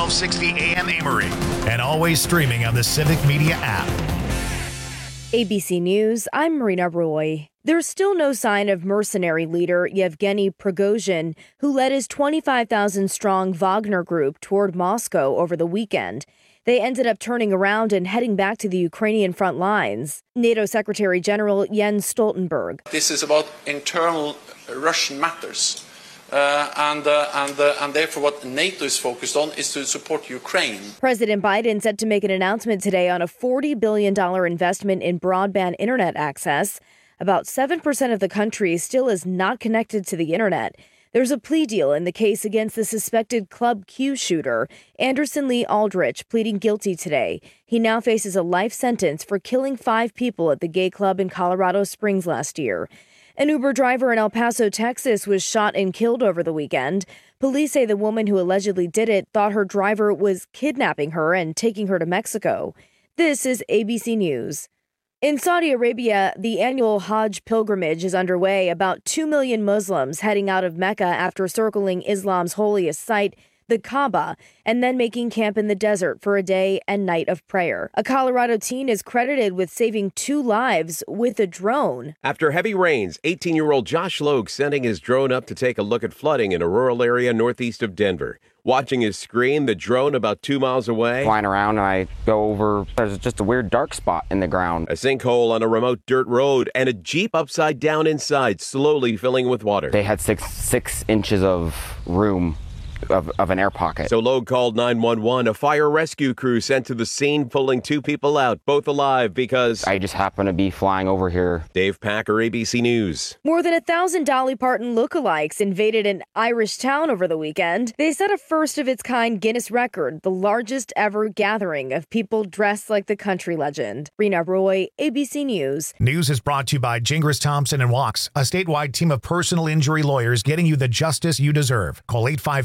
1260 AM Amory, and always streaming on the Civic Media app. ABC News, I'm Marina Roy. There's still no sign of mercenary leader Yevgeny Prigozhin, who led his 25,000-strong Wagner group toward Moscow over the weekend. They ended up turning around and heading back to the Ukrainian front lines. NATO Secretary General Jens Stoltenberg. This is about internal Russian matters. And therefore what NATO is focused on is to support Ukraine. President Biden set to make an announcement today on a $40 billion investment in broadband internet access. About 7% of the country still is not connected to the internet. There's a plea deal in the case against the suspected Club Q shooter, Anderson Lee Aldrich, pleading guilty today. He now faces a life sentence for killing 5 people at the gay club in Colorado Springs last year. An Uber driver in El Paso, Texas, was shot and killed over the weekend. Police say the woman who allegedly did it thought her driver was kidnapping her and taking her to Mexico. This is ABC News. In Saudi Arabia, the annual Hajj pilgrimage is underway. About 2 million Muslims heading out of Mecca after circling Islam's holiest site, the Kaaba, and then making camp in the desert for a day and night of prayer. A Colorado teen is credited with saving 2 lives with a drone. After heavy rains, 18-year-old Josh Logue sending his drone up to take a look at flooding in a rural area northeast of Denver. Watching his screen, the drone about 2 miles away. Flying around, and I go over, there's just a weird dark spot in the ground. A sinkhole on a remote dirt road, and a Jeep upside down inside, slowly filling with water. They had six inches of room of an air pocket. So Logue called 911. A fire rescue crew sent to the scene, pulling 2 people out, both alive because I just happened to be flying over here. Dave Packer, ABC News. More than 1,000 Dolly Parton lookalikes invaded an Irish town over the weekend. They set a first-of-its-kind Guinness record, the largest ever gathering of people dressed like the country legend. Rena Roy, ABC News. News is brought to you by Gingras Thompson and Walks, a statewide team of personal injury lawyers getting you the justice you deserve. Call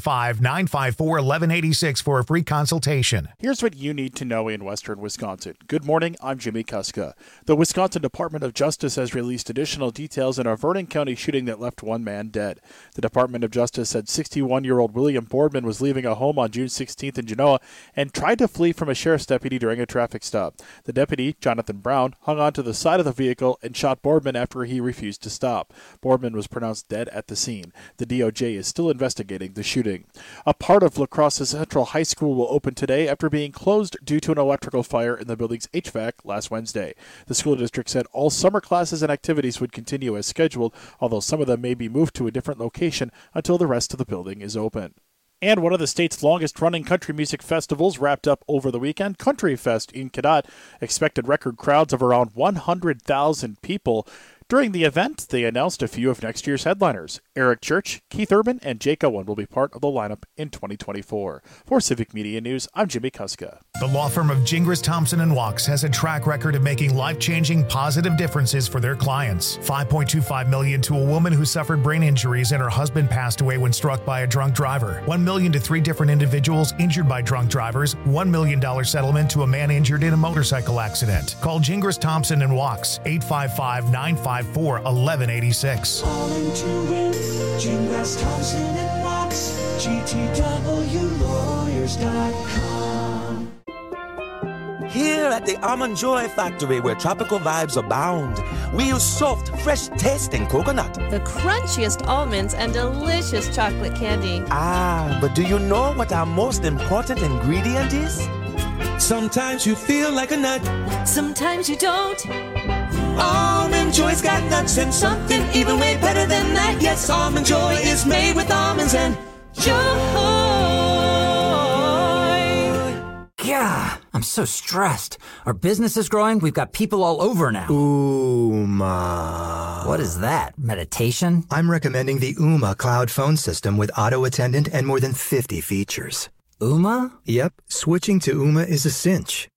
855-954-1186 for a free consultation. Here's what you need to know in Western Wisconsin. Good morning, I'm Jimmy Kuska. The Wisconsin Department of Justice has released additional details in a Vernon County shooting that left 1 man dead. The Department of Justice said 61-year-old William Boardman was leaving a home on June 16th in Genoa and tried to flee from a sheriff's deputy during a traffic stop. The deputy, Jonathan Brown, hung onto the side of the vehicle and shot Boardman after he refused to stop. Boardman was pronounced dead at the scene. The DOJ is still investigating the shooting. A part of La Crosse Central High School will open today after being closed due to an electrical fire in the building's HVAC last Wednesday. The school district said all summer classes and activities would continue as scheduled, although some of them may be moved to a different location until the rest of the building is open. And one of the state's longest-running country music festivals wrapped up over the weekend. Country Fest in Cadott expected record crowds of around 100,000 people. During the event, they announced a few of next year's headliners. Eric Church, Keith Urban, and Jake Owen will be part of the lineup in 2024. For Civic Media News, I'm Jimmy Kuska. The law firm of Gingras Thompson and Walks has a track record of making life-changing positive differences for their clients. $5.25 million to a woman who suffered brain injuries and her husband passed away when struck by a drunk driver. $1 million to 3 different individuals injured by drunk drivers. $1 million settlement to a man injured in a motorcycle accident. Call Gingras Thompson and Walks, 855-954-1186. All into it, Gingras Thompson and Walks, GTWlawyers.com. Here at the Almond Joy Factory, where tropical vibes abound, we use soft, fresh-tasting coconut. The crunchiest almonds and delicious chocolate candy. Ah, but do you know what our most important ingredient is? Sometimes you feel like a nut. Sometimes you don't. Almond Joy's got nuts and something even way better than that. Yes, Almond Joy is made with almonds and joy. Yeah, I'm so stressed. Our business is growing. We've got people all over now. Ooma. What is that? Meditation? I'm recommending the Ooma cloud phone system with auto attendant and more than 50 features. Ooma? Yep, switching to Ooma is a cinch.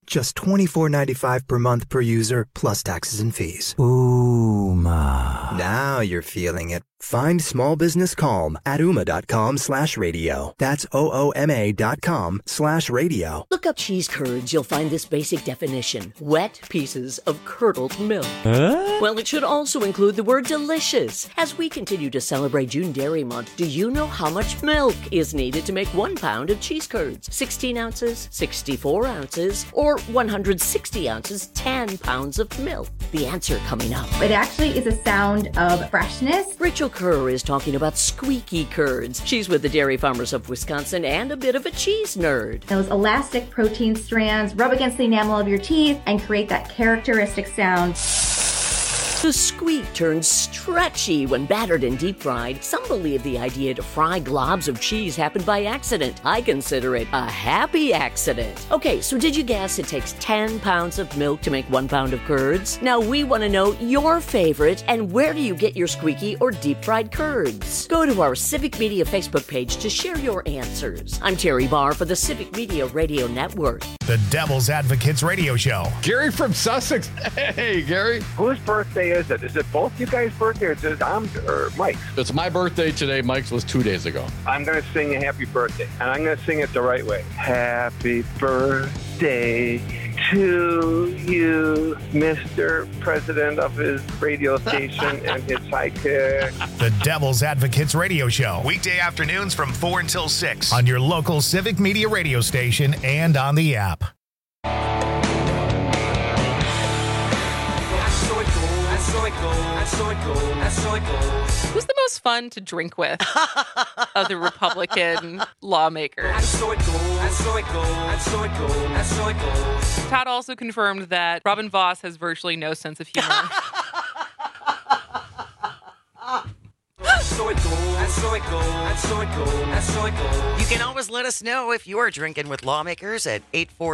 Just $24.95 per month per user, plus taxes and fees. Ooma. Now you're feeling it. Find small business calm at ooma.com/radio. That's OOMA.com/radio. Look up cheese curds. You'll find this basic definition. Wet pieces of curdled milk. Well, it should also include the word delicious. As we continue to celebrate June Dairy Month, do you know how much milk is needed to make 1 pound of cheese curds? 16 ounces, 64 ounces, or 160 ounces, 10 pounds of milk? The answer coming up. It actually is a sound of freshness. Rachel Kerr is talking about squeaky curds. She's with the Dairy Farmers of Wisconsin and a bit of a cheese nerd. Those elastic protein strands rub against the enamel of your teeth and create that characteristic sound. The squeak turns stretchy when battered and deep fried. Some believe the idea to fry globs of cheese happened by accident. I consider it a happy accident. Okay, so did you guess it takes 10 pounds of milk to make 1 pound of curds? Now we want to know your favorite and where do you get your squeaky or deep fried curds? Go to our Civic Media Facebook page to share your answers. I'm Terry Barr for the Civic Media Radio Network. The Devil's Advocates Radio Show. Gary from Sussex. Hey, Gary. Whose birthday is it? Is it both you guys' birthday or is it Tom's or Mike's? It's my birthday today. Mike's was 2 days ago. I'm going to sing a happy birthday, and I'm going to sing it the right way. Happy birthday to you, Mr. President of his radio station and his sidekick. The Devil's Advocates Radio Show. Weekday afternoons from 4 until 6 on your local Civic Media radio station and on the app. Who's the most fun to drink with of the Republican lawmakers? Todd also confirmed that Robin Vos has virtually no sense of humor. You can always let us know if you are drinking with lawmakers at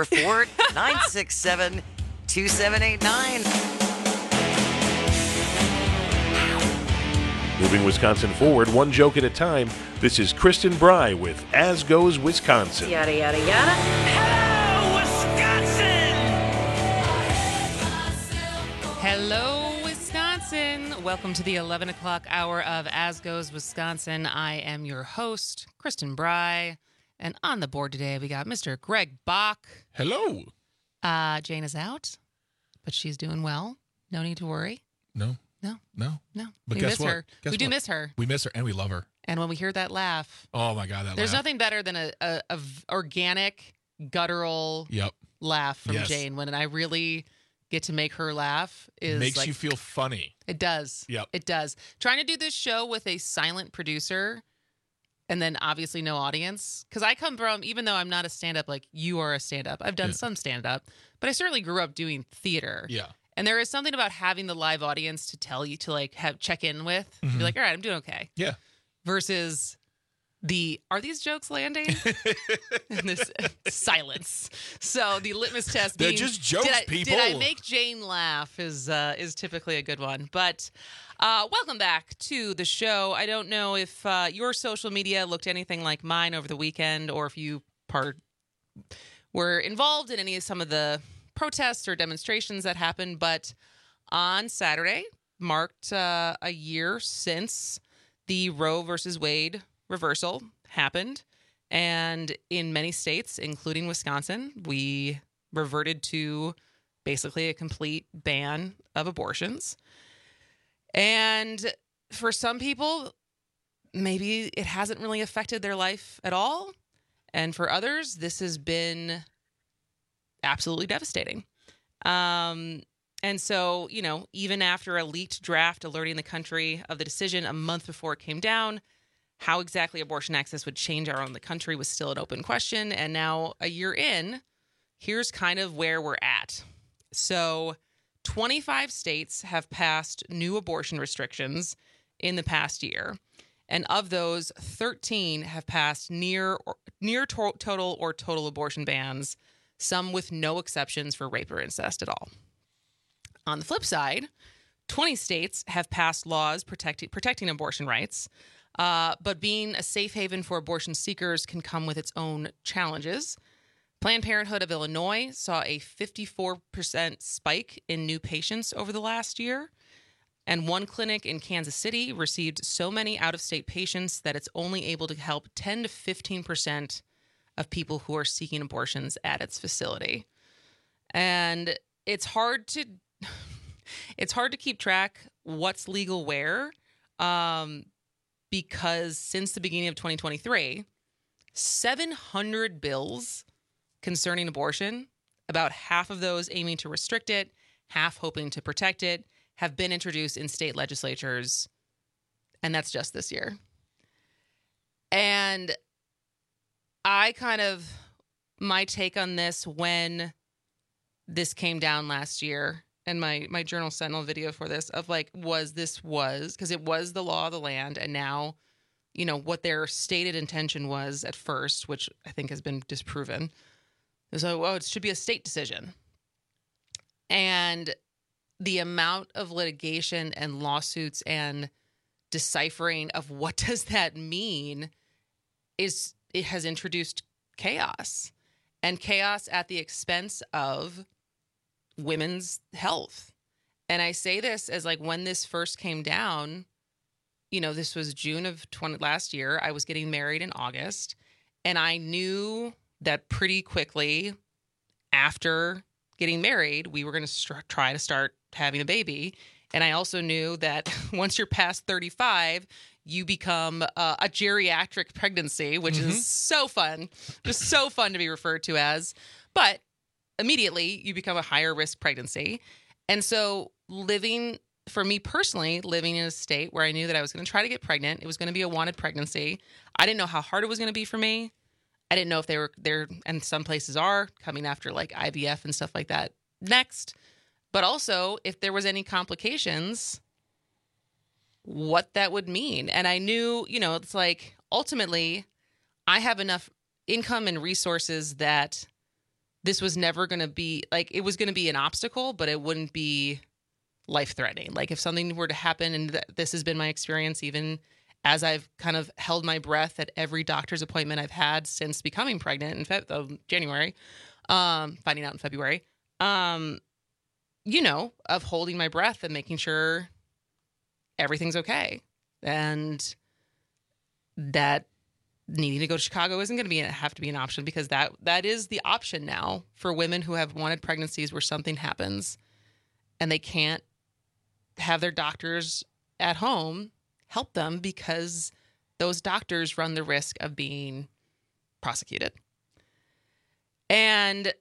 844-967-2789. Moving Wisconsin forward, one joke at a time. This is Kristen Bry with As Goes Wisconsin. Yada, yada, yada. Hello, Wisconsin! Hello, Wisconsin. Welcome to the 11 o'clock hour of As Goes Wisconsin. I am your host, Kristen Bry. And on the board today, we got Mr. Greg Bach. Hello. Jane is out, but she's doing well. No need to worry. No. But We guess miss what? her. We do miss her. We miss her, and we love her. And when we hear that laugh, oh my God, there's nothing better than a organic, guttural laugh from Jane. When I really get to make her laugh, makes you feel funny. It does. Yep. It does. Trying to do this show with a silent producer, and then obviously no audience, because I come from, even though I'm not a stand-up like you are a stand-up, I've done some stand-up, but I certainly grew up doing theater. Yeah. And there is something about having the live audience to tell you to check in with. Mm-hmm. Be like, all right, I'm doing okay. Yeah. Versus are these jokes landing? And this silence. So the litmus test They're being, just jokes, people. Did I make Jane laugh is typically a good one. But welcome back to the show. I don't know if your social media looked anything like mine over the weekend, or if you were involved in some of the protests or demonstrations that happened, but on Saturday marked a year since the Roe versus Wade reversal happened. And in many states, including Wisconsin, we reverted to basically a complete ban of abortions. And for some people, maybe it hasn't really affected their life at all. And for others, this has been absolutely devastating. And so, even after a leaked draft alerting the country of the decision a month before it came down, how exactly abortion access would change around the country was still an open question. And now, a year in, here's kind of where we're at. So 25 states have passed new abortion restrictions in the past year. And of those, 13 have passed near total or total abortion bans, some with no exceptions for rape or incest at all. On the flip side, 20 states have passed laws protecting abortion rights, but being a safe haven for abortion seekers can come with its own challenges. Planned Parenthood of Illinois saw a 54% spike in new patients over the last year. And one clinic in Kansas City received so many out-of-state patients that it's only able to help 10 to 15% of people who are seeking abortions at its facility. And it's hard to keep track what's legal where, because since the beginning of 2023, 700 bills concerning abortion, about half of those aiming to restrict it, half hoping to protect it, have been introduced in state legislatures, and that's just this year. And my take on this when this came down last year, and my Journal Sentinel video for this, of like, because it was the law of the land, and now, what their stated intention was at first, which I think has been disproven, is, it should be a state decision. And the amount of litigation and lawsuits and deciphering of what does that mean it has introduced chaos, and chaos at the expense of women's health. And I say this as like, when this first came down, this was June of last year. I was getting married in August, and I knew that pretty quickly after getting married, we were going to try to start having a baby. And I also knew that once you're past 35, you become a geriatric pregnancy, which is so fun, just so fun to be referred to as. But immediately you become a higher risk pregnancy. And so for me personally, living in a state where I knew that I was going to try to get pregnant, it was going to be a wanted pregnancy. I didn't know how hard it was going to be for me. I didn't know if they were there, and some places are coming after like IVF and stuff like that next. But also, if there was any complications, what that would mean. And I knew, it's like, ultimately, I have enough income and resources that this was never going to be, like, it was going to be an obstacle, but it wouldn't be life-threatening. Like, if something were to happen, and this has been my experience even as I've kind of held my breath at every doctor's appointment I've had since becoming pregnant in January, finding out in February, of holding my breath and making sure everything's okay. And that needing to go to Chicago isn't going to have to be an option, because that is the option now for women who have wanted pregnancies where something happens and they can't have their doctors at home help them, because those doctors run the risk of being prosecuted. And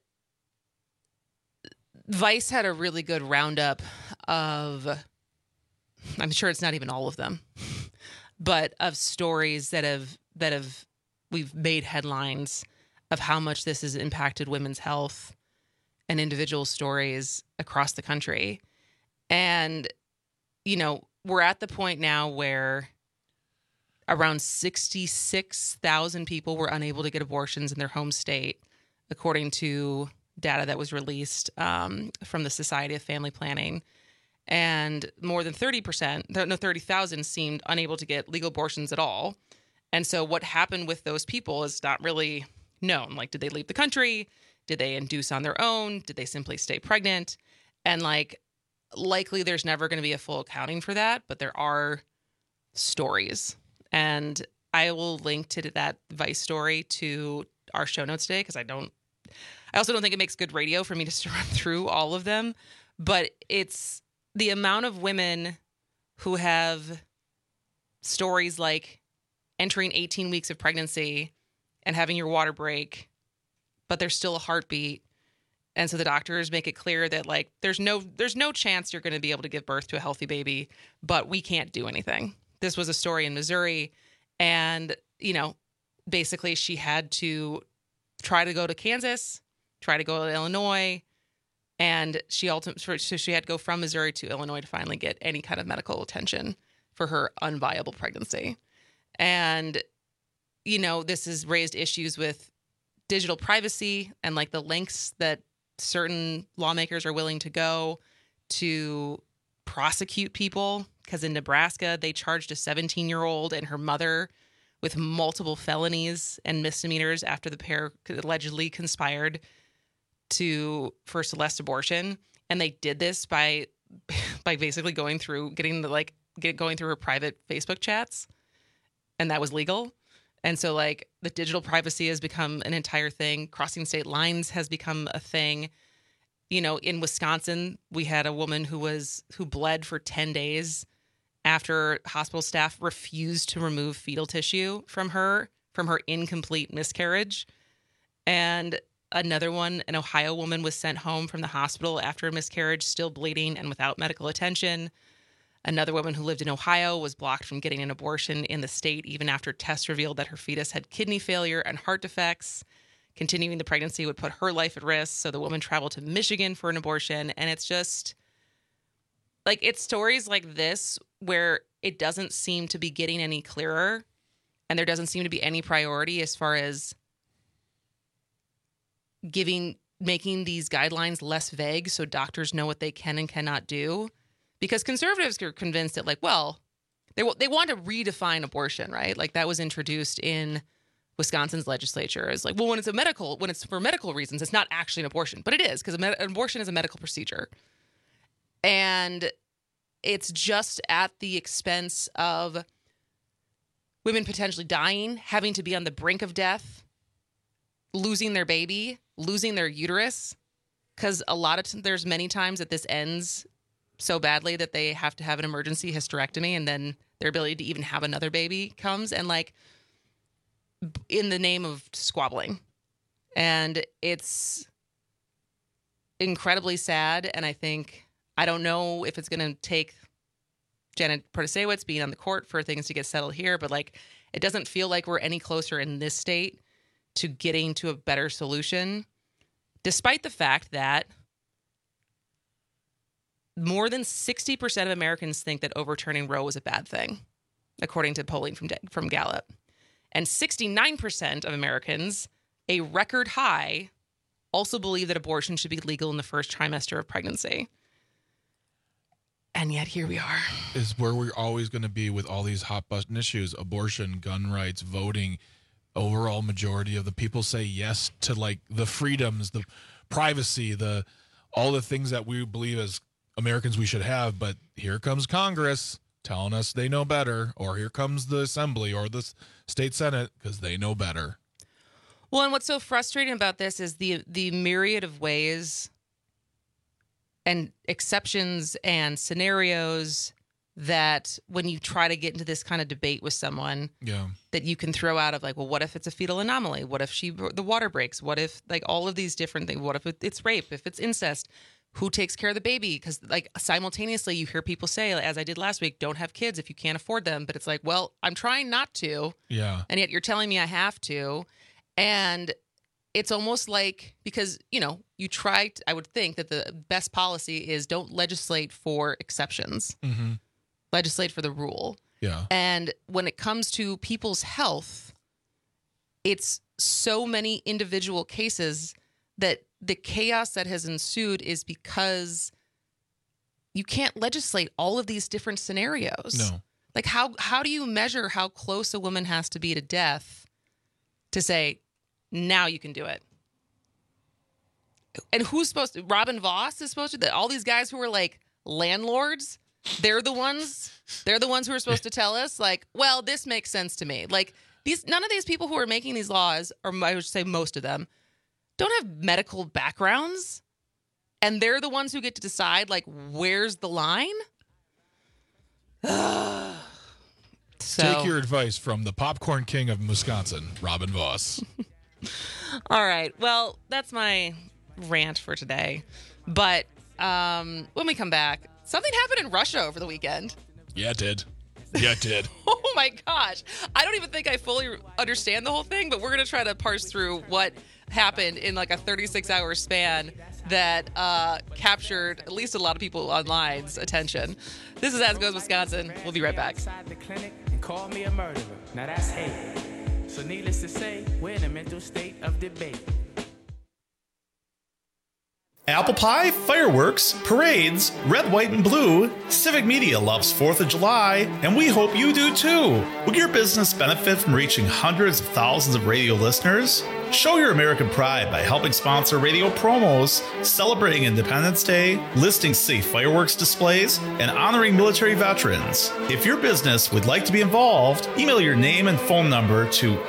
Vice had a really good roundup of, I'm sure it's not even all of them, but of stories that we've made headlines of how much this has impacted women's health and individual stories across the country. And, we're at the point now where around 66,000 people were unable to get abortions in their home state, according to data that was released from the Society of Family Planning. And more than 30,000 seemed unable to get legal abortions at all. And so what happened with those people is not really known. Like, did they leave the country? Did they induce on their own? Did they simply stay pregnant? And likely there's never going to be a full accounting for that, but there are stories. And I will link to that Vice story to our show notes today, because I also don't think it makes good radio for me to run through all of them. But it's the amount of women who have stories like entering 18 weeks of pregnancy and having your water break, but there's still a heartbeat. And so the doctors make it clear that, like, there's no chance you're going to be able to give birth to a healthy baby, but we can't do anything. This was a story in Missouri, and, basically she had to try to go to Kansas, try to go to Illinois, and she had to go from Missouri to Illinois to finally get any kind of medical attention for her unviable pregnancy. And, this has raised issues with digital privacy and, like, the lengths that certain lawmakers are willing to go to prosecute people. Because in Nebraska, they charged a 17-year-old and her mother with multiple felonies and misdemeanors after the pair allegedly conspired for Celeste abortion. And they did this by basically going through her private Facebook chats, and that was legal. And so like the digital privacy has become an entire thing. Crossing state lines has become a thing. You know, in Wisconsin, we had a woman who bled for 10 days after hospital staff refused to remove fetal tissue from her incomplete miscarriage. And another one, an Ohio woman, was sent home from the hospital after a miscarriage, still bleeding and without medical attention. Another woman who lived in Ohio was blocked from getting an abortion in the state even after tests revealed that her fetus had kidney failure and heart defects. Continuing the pregnancy would put her life at risk, so the woman traveled to Michigan for an abortion. And it's just like, it's stories like this where it doesn't seem to be getting any clearer, and there doesn't seem to be any priority as far as making these guidelines less vague so doctors know what they can and cannot do. Because conservatives are convinced that, like, well, they want to redefine abortion, right? Like, that was introduced in Wisconsin's legislature as like, well, when it's for medical reasons, it's not actually an abortion, but it is, because an abortion is a medical procedure, and it's just at the expense of women potentially dying, having to be on the brink of death, losing their baby, losing their uterus, because there's many times that this ends so badly that they have to have an emergency hysterectomy, and then their ability to even have another baby comes, and like in the name of squabbling. And it's incredibly sad. And I don't know if it's going to take Janet Protasiewicz being on the court for things to get settled here, but like, it doesn't feel like we're any closer in this state to getting to a better solution, despite the fact that more than 60% of Americans think that overturning Roe was a bad thing, according to polling from Gallup. And 69% of Americans, a record high, also believe that abortion should be legal in the first trimester of pregnancy. And yet here we are. Is where we're always going to be with all these hot button issues: abortion, gun rights, voting. Overall majority of the people say yes to like the freedoms, the privacy, all the things that we believe as Americans we should have. But here comes Congress telling us they know better, or here comes the Assembly or the state Senate because they know better. Well, and what's so frustrating about this is the myriad of ways and exceptions and scenarios that when you try to get into this kind of debate with someone, that you can throw out of like, well, what if it's a fetal anomaly? What if the water breaks? What if like all of these different things? What if it's rape? If it's incest? Who takes care of the baby? Because like simultaneously you hear people say, as I did last week, don't have kids if you can't afford them. But it's like, well, I'm trying not to. Yeah. And yet you're telling me I have to. And it's almost like, because, I would think that the best policy is don't legislate for exceptions. Mm-hmm. Legislate for the rule. Yeah. And when it comes to people's health, it's so many individual cases that the chaos that has ensued is because you can't legislate all of these different scenarios. No. Like how do you measure how close a woman has to be to death to say, now you can do it? And who's supposed to? Robin Voss is supposed to? All these guys who are like landlords, they're the ones who are supposed to tell us, like, well, this makes sense to me. Like none of these people who are making these laws, or I would say most of them, don't have medical backgrounds, and they're the ones who get to decide, like, where's the line? Take your advice from the popcorn king of Wisconsin, Robin Voss. All right. Well, that's my rant for today. But when we come back, something happened in Russia over the weekend. Yeah, it did. Oh, my gosh. I don't even think I fully understand the whole thing, but we're going to try to parse through what happened in like a 36-hour span that captured at least a lot of people online's attention. This is As Goes Wisconsin. We'll be right back. Call me a murderer. Now that's hate. So needless to say, we're in a mental state of debate. Apple pie, fireworks, parades, red, white, and blue. Civic Media loves 4th of July, and we hope you do too. Will your business benefit from reaching hundreds of thousands of radio listeners? Show your American pride by helping sponsor radio promos, celebrating Independence Day, listing safe fireworks displays, and honoring military veterans. If your business would like to be involved, email your name and phone number to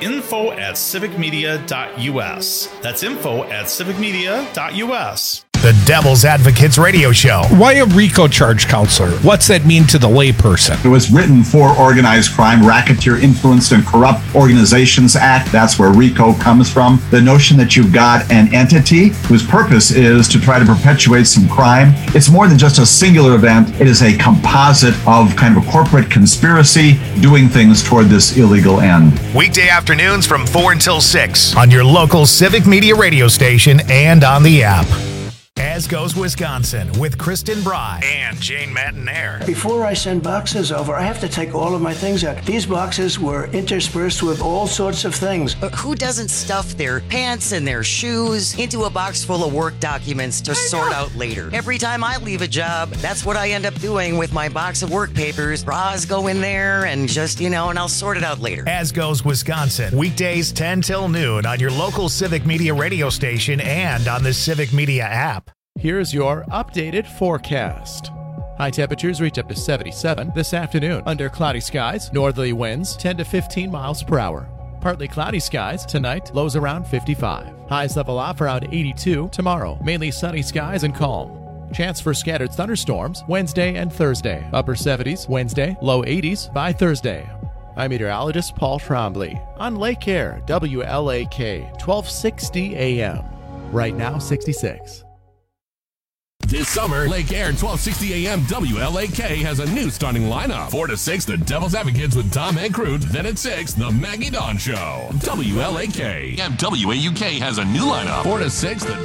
info@civicmedia.us. That's info@civicmedia.us. The Devil's Advocates Radio Show. Why a RICO charge counselor? What's that mean to the layperson? It was written for Organized Crime, Racketeer Influenced and Corrupt Organizations Act. That's where RICO comes from. The notion that you've got an entity whose purpose is to try to perpetuate some crime. It's more than just a singular event. It is a composite of kind of a corporate conspiracy doing things toward this illegal end. Weekday afternoons from 4 until 6 on your local Civic Media radio station and on the app. As Goes Wisconsin with Kristen Bry and Jane Matinaire. Before I send boxes over, I have to take all of my things out. These boxes were interspersed with all sorts of things. Who doesn't stuff their pants and their shoes into a box full of work documents to sort out later? Every time I leave a job, that's what I end up doing with my box of work papers. Bras go in there and just, and I'll sort it out later. As Goes Wisconsin, weekdays 10 till noon on your local Civic Media radio station and on the Civic Media app. Here's your updated forecast. High temperatures reach up to 77 this afternoon. Under cloudy skies, northerly winds 10 to 15 miles per hour. Partly cloudy skies tonight, lows around 55. Highs level off around 82 tomorrow. Mainly sunny skies and calm. Chance for scattered thunderstorms Wednesday and Thursday. Upper 70s Wednesday, low 80s by Thursday. I'm meteorologist Paul Trombley on Lake Air, WLAK, 1260 AM. Right now, 66. This summer, Lake Air 1260 AM WLAK has a new starting lineup. 4 to 6, the Devil's Advocates with Tom and Crute. Then at 6, the Maggie Dawn Show. WLAK and WAUK has a new lineup. 4 to 6, the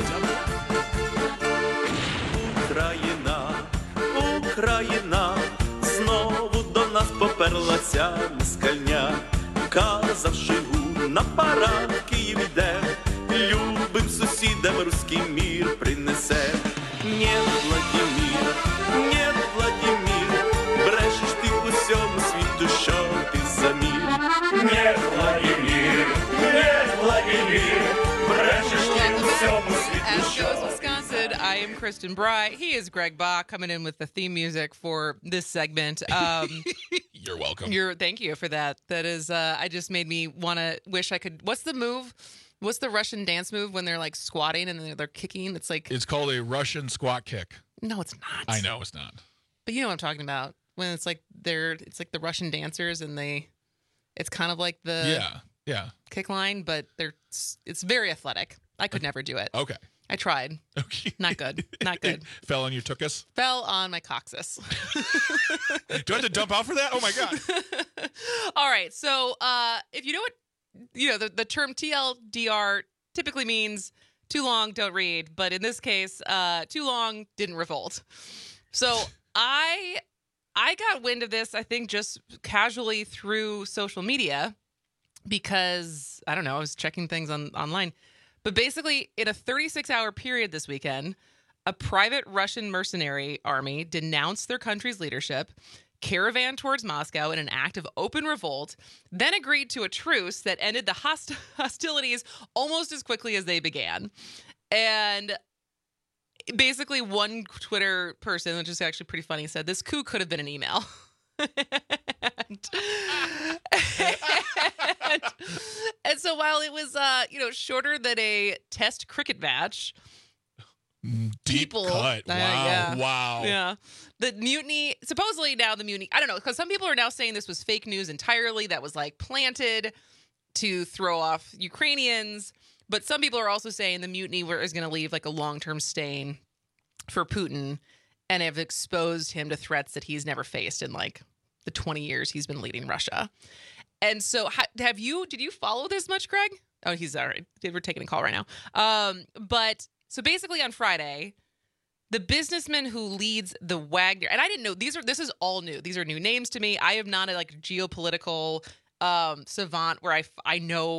Україна, знову до нас поперлася москальня, казавши на парад Київ іде, любим сусідам руський мір принесе. Нет, Владимир, брешеш ти усьому світу, що ти за мир. Нет, Владимир, брешеш ти усьому світу, що. As Goes Wisconsin, I am Kristen Bry. He is Greg Bach coming in with the theme music for this segment. You're welcome. Thank you for that. That is, I just made me want to wish I could. What's the move? What's the Russian dance move when they're like squatting and they're kicking? It's called a Russian squat kick. No, it's not. I know it's not. But you know what I'm talking about. When it's like the Russian dancers and it's kind of like the kick line, but it's very athletic. I could never do it. Okay. I tried. Okay. Not good. Fell on your tuchus? Fell on my coccyx. Do I have to dump out for that? Oh my God. All right. So if you know what, the term TLDR typically means too long, don't read. But in this case, too long, didn't revolt. So I got wind of this, I think, just casually through social media because, I don't know, I was checking things online. But basically, in a 36-hour period this weekend, a private Russian mercenary army denounced their country's leadership, caravaned towards Moscow in an act of open revolt, then agreed to a truce that ended the hostilities almost as quickly as they began. And basically one Twitter person, which is actually pretty funny, said this coup could have been an email. and so while it was shorter than a test cricket match, deep cut. Wow. Yeah. The mutiny, supposedly now the mutiny, I don't know, because some people are now saying this was fake news entirely, that was planted to throw off Ukrainians. But some people are also saying the mutiny is going to leave a long-term stain for Putin and have exposed him to threats that he's never faced in the 20 years he's been leading Russia. And so did you follow this much, Greg? Oh, he's all right. We're taking a call right now. But so basically on Friday, the businessman who leads the Wagner, and I didn't know, this is all new. These are new names to me. I am not a geopolitical savant where I know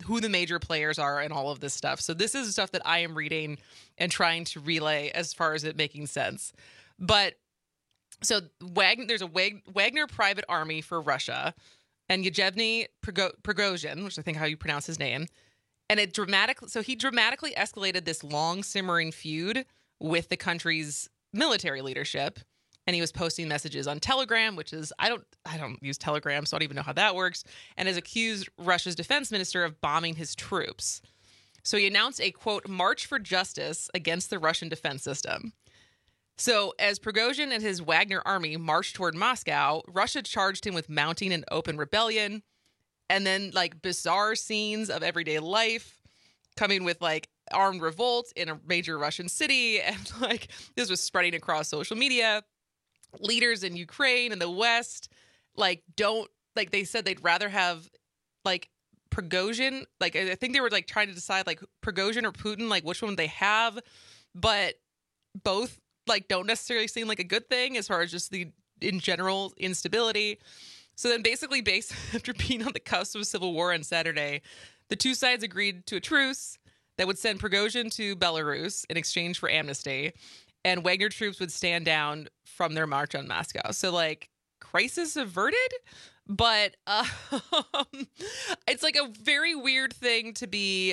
who the major players are and all of this stuff. So this is stuff that I am reading and trying to relay as far as it making sense. But so there's a Wagner private army for Russia, and Yevgeny Prigozhin, which I think how you pronounce his name, and he dramatically escalated this long simmering feud with the country's military leadership. And he was posting messages on Telegram, which is, I don't use Telegram, so I don't even know how that works, and has accused Russia's defense minister of bombing his troops. So he announced a, quote, march for justice against the Russian defense system. So as Prigozhin and his Wagner army marched toward Moscow, Russia charged him with mounting an open rebellion, and then like bizarre scenes of everyday life coming with like armed revolt in a major Russian city. And like this was spreading across social media. Leaders in Ukraine and the West, they said they'd rather have like Prigozhin. Like, I think they were like trying to decide like Prigozhin or Putin, like which one they have, but both like don't necessarily seem like a good thing as far as just the in general instability. So then basically after being on the cusp of civil war on Saturday, the two sides agreed to a truce that would send Prigozhin to Belarus in exchange for amnesty, and Wagner troops would stand down from their march on Moscow. So like crisis averted, but it's like a very weird thing to be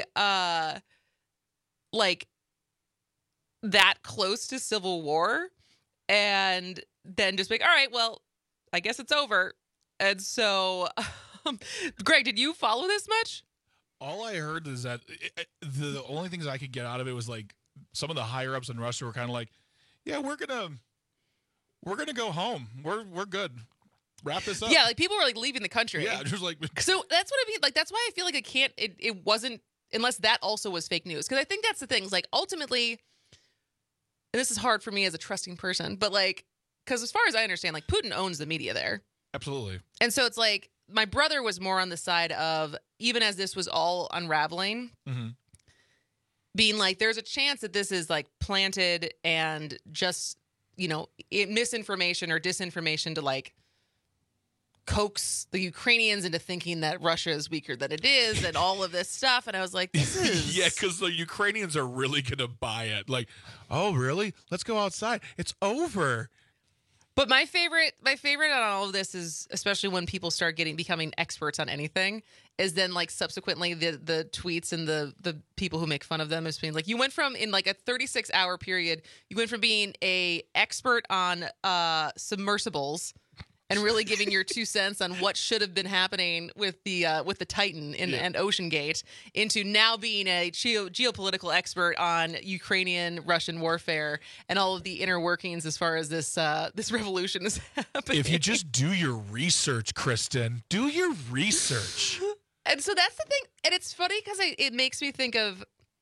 like that close to civil war and then just be like, all right, well, I guess it's over. And so, Greg, did you follow this much? All I heard is that the only things I could get out of it was like some of the higher ups in Russia were kind of like, yeah, we're gonna go home. We're good. Wrap this up. Yeah, like people were like leaving the country. Yeah, just like so that's what I mean. Like that's why I feel like it wasn't unless that also was fake news. Because I think that's the thing. Is like ultimately, and this is hard for me as a trusting person, but like because as far as I understand, like Putin owns the media there. Absolutely. And so it's like my brother was more on the side of even as this was all unraveling, being like there's a chance that this is like planted and just misinformation or disinformation to like coax the Ukrainians into thinking that Russia is weaker than it is and all of this stuff. And I was like, this is... Yeah, because the Ukrainians are really going to buy it. Like, oh, really? Let's go outside. It's over. But my favorite on all of this is, especially when people start becoming experts on anything, is then like subsequently the tweets and the people who make fun of them as being like, you went from in like a 36-hour period, you went from being a expert on submersibles and really giving your 2 cents on what should have been happening with the Titan and Ocean Gate into now being a geopolitical expert on Ukrainian-Russian warfare and all of the inner workings as far as this revolution is happening. If you just do your research, Kristen, do your research. And so that's the thing. And it's funny because it makes me think of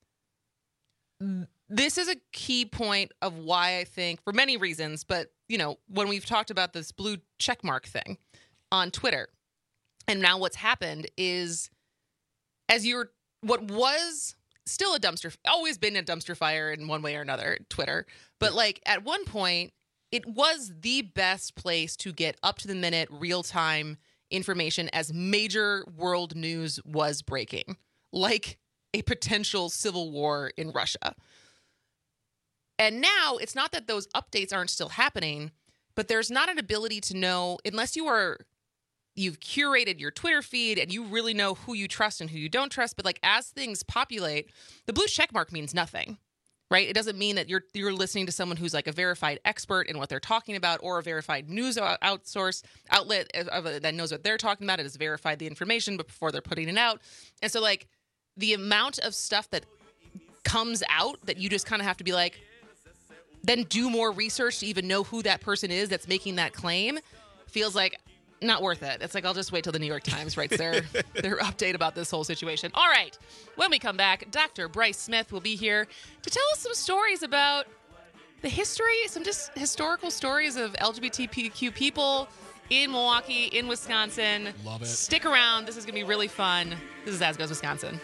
this is a key point of why I think, for many reasons, but when we've talked about this blue checkmark thing on Twitter, and now what's happened is what was still always been a dumpster fire in one way or another, Twitter, but like at one point, it was the best place to get up to the minute, real time information as major world news was breaking, like a potential civil war in Russia. And now it's not that those updates aren't still happening, but there's not an ability to know unless you've curated your Twitter feed and you really know who you trust and who you don't trust. But like as things populate, the blue checkmark means nothing, right? It doesn't mean that you're listening to someone who's like a verified expert in what they're talking about or a verified news outlet that knows what they're talking about. It has verified the information before they're putting it out. And so like the amount of stuff that comes out that you just kind of have to be like, then do more research to even know who that person is that's making that claim feels like not worth it. It's like, I'll just wait till the New York Times writes their update about this whole situation. All right. When we come back, Dr. Bryce Smith will be here to tell us some stories about the history, some just historical stories of LGBTQ people in Milwaukee, in Wisconsin. Love it. Stick around. This is going to be really fun. This is As Goes Wisconsin.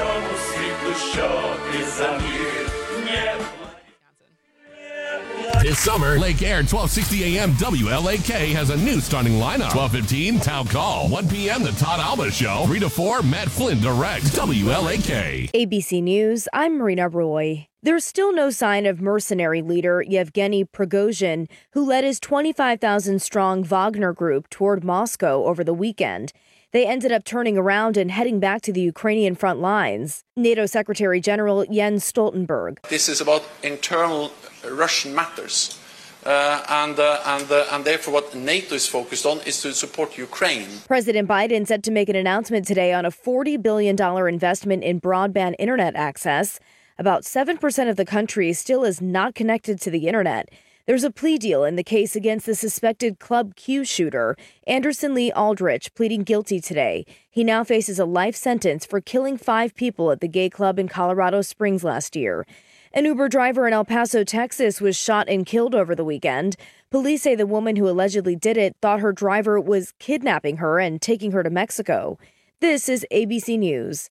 This This summer, Lake Air 1260 AM WLAK has a new starting lineup. 12:15, Town Call. 1 p.m., The Todd Alba Show. 3 to 4, Matt Flynn directs WLAK. ABC News, I'm Marina Roy. There's still no sign of mercenary leader Yevgeny Prigozhin, who led his 25,000-strong Wagner group toward Moscow over the weekend. They ended up turning around and heading back to the Ukrainian front lines. NATO Secretary General Jens Stoltenberg. This is about internal Russian matters. And therefore what NATO is focused on is to support Ukraine. President Biden set to make an announcement today on a $40 billion investment in broadband internet access. About 7% of the country still is not connected to the internet. There's a plea deal in the case against the suspected Club Q shooter, Anderson Lee Aldrich, pleading guilty today. He now faces a life sentence for killing 5 people at the gay club in Colorado Springs last year. An Uber driver in El Paso, Texas, was shot and killed over the weekend. Police say the woman who allegedly did it thought her driver was kidnapping her and taking her to Mexico. This is ABC News.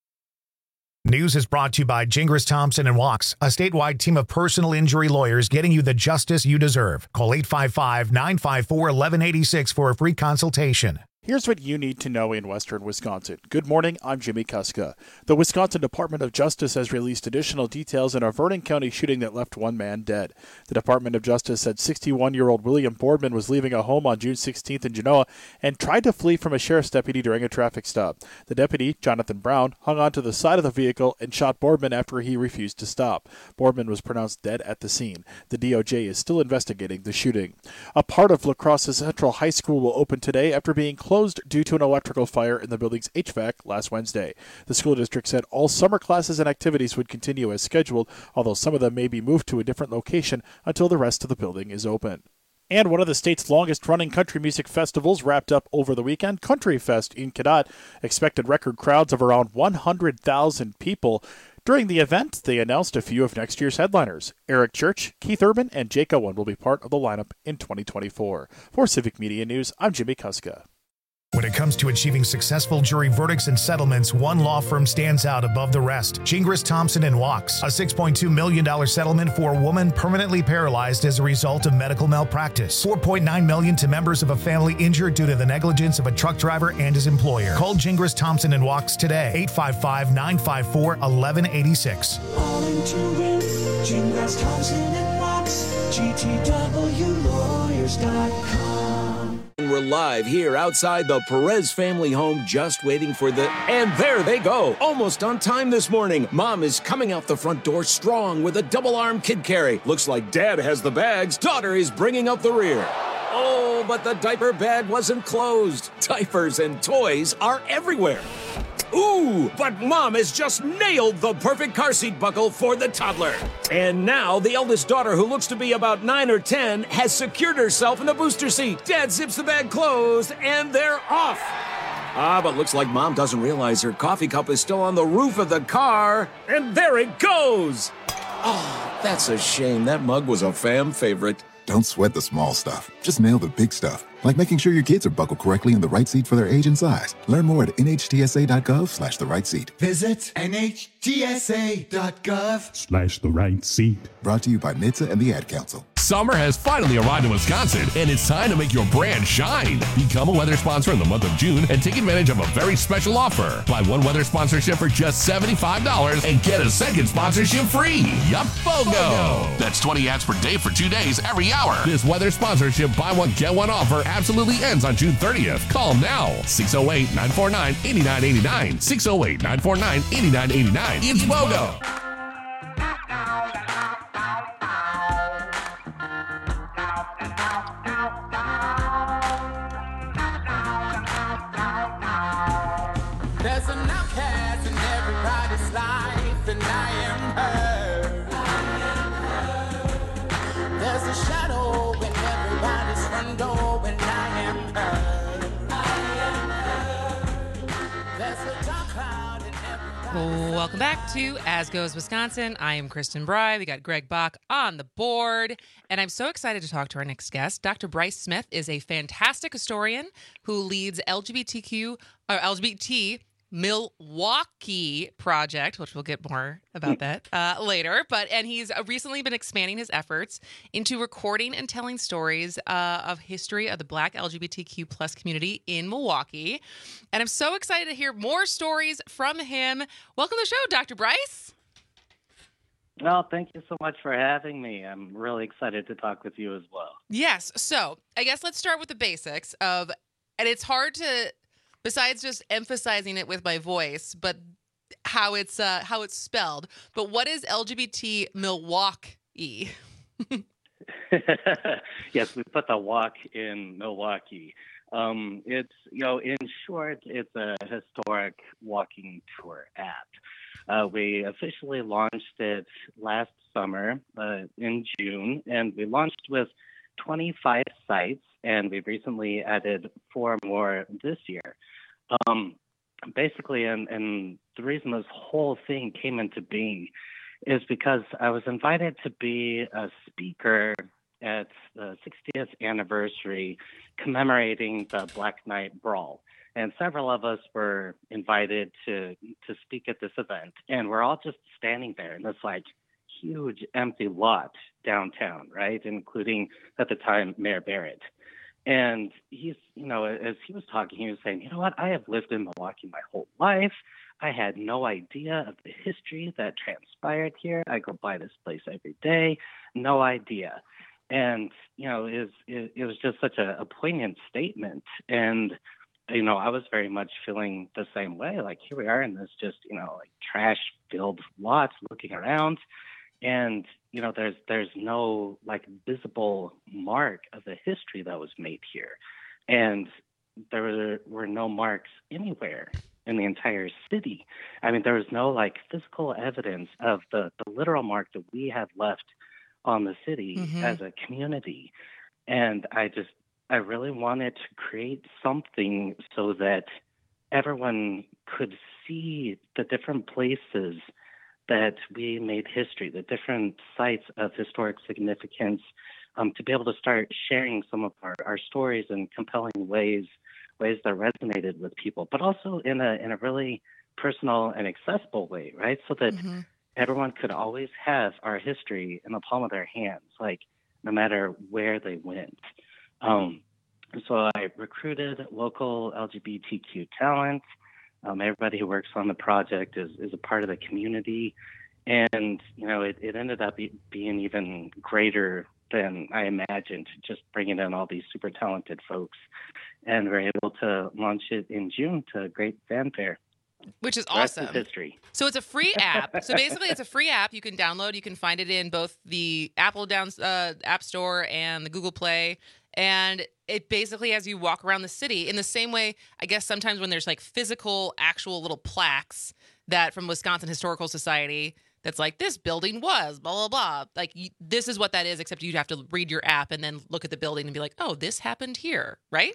News is brought to you by Gingras Thompson and Walks, a statewide team of personal injury lawyers getting you the justice you deserve. Call 855-954-1186 for a free consultation. Here's what you need to know in western Wisconsin. Good morning, I'm Jimmy Kuska. The Wisconsin Department of Justice has released additional details in a Vernon County shooting that left 1 man dead. The Department of Justice said 61-year-old William Boardman was leaving a home on June 16th in Genoa and tried to flee from a sheriff's deputy during a traffic stop. The deputy, Jonathan Brown, hung onto the side of the vehicle and shot Boardman after he refused to stop. Boardman was pronounced dead at the scene. The DOJ is still investigating the shooting. A part of La Crosse Central High School will open today after being closed due to an electrical fire in the building's HVAC last Wednesday. The school district said all summer classes and activities would continue as scheduled, although some of them may be moved to a different location until the rest of the building is open. And one of the state's longest-running country music festivals wrapped up over the weekend. Country Fest in Cadott expected record crowds of around 100,000 people. During the event, they announced a few of next year's headliners. Eric Church, Keith Urban, and Jake Owen will be part of the lineup in 2024. For Civic Media News, I'm Jimmy Kuska. When it comes to achieving successful jury verdicts and settlements, one law firm stands out above the rest. Gingras Thompson and Walks, a $6.2 million settlement for a woman permanently paralyzed as a result of medical malpractice. $4.9 million to members of a family injured due to the negligence of a truck driver and his employer. Call Gingras Thompson and Walks today, 855-954-1186. All into it, Gingras Thompson and Walks, GTWLawyers.com. We're live here outside the Perez family home, just waiting for the... And there they go, almost on time this morning. Mom is coming out the front door strong with a double-arm kid carry. Looks like Dad has the bags. Daughter is bringing up the rear. Oh, but the diaper bag wasn't closed. Diapers and toys are everywhere. Ooh, but Mom has just nailed the perfect car seat buckle for the toddler. And now the eldest daughter, who looks to be about 9 or 10, has secured herself in the booster seat. Dad zips the bag closed, and they're off. But looks like Mom doesn't realize her coffee cup is still on the roof of the car. And there it goes. Oh, that's a shame. That mug was a fam favorite. Don't sweat the small stuff. Just nail the big stuff, like making sure your kids are buckled correctly in the right seat for their age and size. Learn more at nhtsa.gov/the right seat. Visit nhtsa.gov/ the right seat. Brought to you by NHTSA and the Ad Council. Summer has finally arrived in Wisconsin, and it's time to make your brand shine. Become a weather sponsor in the month of June and take advantage of a very special offer. Buy one weather sponsorship for just $75 and get a second sponsorship free. Yup, BOGO. That's 20 ads per day for 2 days every hour. This weather sponsorship buy one, get one offer absolutely ends on June 30th. Call now, 608-949-8989. 608-949-8989. It's BOGO. There's an outcast in everybody's life, and I am her. There's a shadow in everybody's front door, and I am her. There's a dark cloud in everybody's... Welcome back to As Goes Wisconsin. I am Kristen Bry. We got Greg Bach on the board, and I'm so excited to talk to our next guest. Dr. Bryce Smith is a fantastic historian who leads LGBT Milwaukee project, which we'll get more about that later. And he's recently been expanding his efforts into recording and telling stories of history of the Black LGBTQ plus community in Milwaukee. And I'm so excited to hear more stories from him. Welcome to the show, Dr. Bryce. Well, thank you so much for having me. I'm really excited to talk with you as well. Yes. So I guess let's start with the basics of, and it's hard to, besides just emphasizing it with my voice, but how it's spelled. But what is LGBT Milwaukee? Yes, we put the walk in Milwaukee. It's, in short, it's a historic walking tour app. We officially launched it last summer in June, and we launched with 25 sites, and we've recently added 4 more this year. Basically, and the reason this whole thing came into being is because I was invited to be a speaker at the 60th anniversary commemorating the Black Knight Brawl. And several of us were invited to speak at this event, and we're all just standing there in this huge empty lot downtown, right? Including at the time Mayor Barrett. And he's, as he was talking, he was saying, you know what? I have lived in Milwaukee my whole life. I had no idea of the history that transpired here. I go by this place every day, no idea. And it was just such a poignant statement. And I was very much feeling the same way. Like, here we are in this just, trash-filled lot looking around. And, there's no, visible mark of the history that was made here. And there were no marks anywhere in the entire city. I mean, there was no, physical evidence of the literal mark that we have left on the city as a community. And I really wanted to create something so that everyone could see the different places that we made history, the different sites of historic significance, to be able to start sharing some of our stories in compelling ways that resonated with people, but also in a really personal and accessible way, right? So that everyone could always have our history in the palm of their hands, no matter where they went. So I recruited local LGBTQ talent. Everybody who works on the project is a part of the community. And, it ended up being even greater than I imagined, just bringing in all these super talented folks. And we're able to launch it in June to great fanfare. Which is awesome. Rest is history. So it's a free app. So basically, it's a free app you can download. You can find it in both the Apple App Store and the Google Play. And it basically, as you walk around the city, in the same way, I guess sometimes when there's physical, actual little plaques that from Wisconsin Historical Society, that's this building was, blah, blah, blah. This is what that is, except you'd have to read your app and then look at the building and be like, oh, this happened here, right?